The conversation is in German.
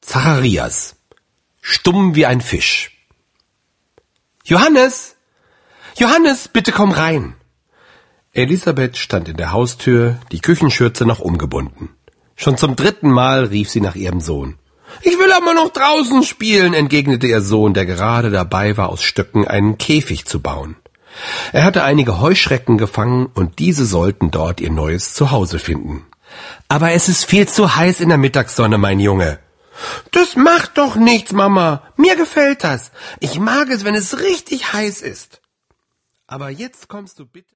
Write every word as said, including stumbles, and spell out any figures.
Zacharias, stumm wie ein Fisch. Johannes, Johannes, bitte komm rein. Elisabeth stand in der Haustür, die Küchenschürze noch umgebunden. Schon zum dritten Mal rief sie nach ihrem Sohn. »Ich will aber noch draußen spielen«, entgegnete ihr Sohn, der gerade dabei war, aus Stöcken einen Käfig zu bauen. Er hatte einige Heuschrecken gefangen und diese sollten dort ihr neues Zuhause finden. »Aber es ist viel zu heiß in der Mittagssonne, mein Junge.« »Das macht doch nichts, Mama. Mir gefällt das. Ich mag es, wenn es richtig heiß ist.« »Aber jetzt kommst du bitte...«